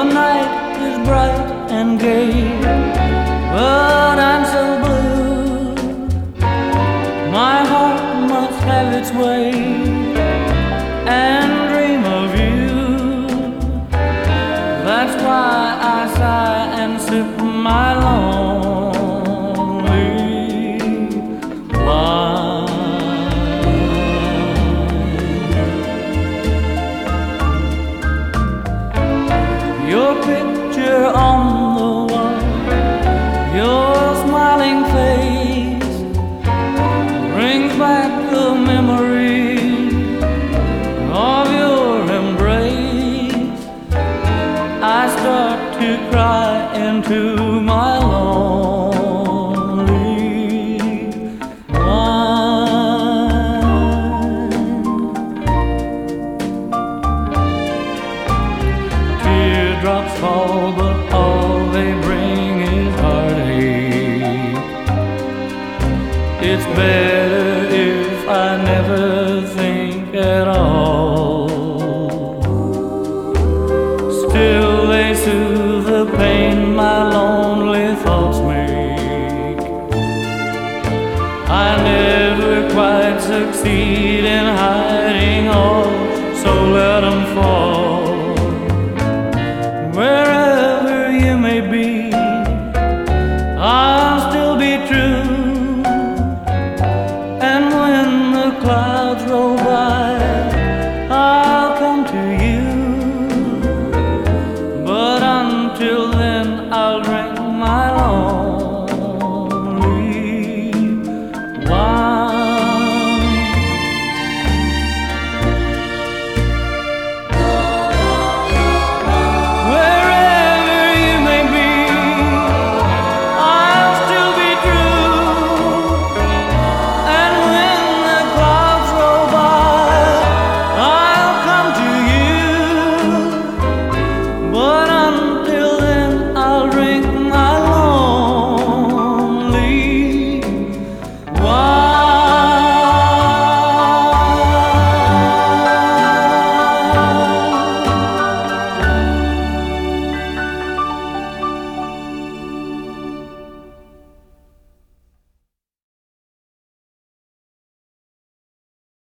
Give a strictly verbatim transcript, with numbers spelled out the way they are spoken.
night is bright and gay, but I'm so blue. My heart must have its way and dream of you. That's why I sigh and sip my lonely wine. Your picture on the wall, your smiling face brings back the memory of your embrace. I start to cry into my lonely wine. Teardrops fall, but all they bring is heartache. It's better if I never think at all. Still they soothe the pain my lonely thoughts make. I never quite succeed in hiding all, so let 'em fall.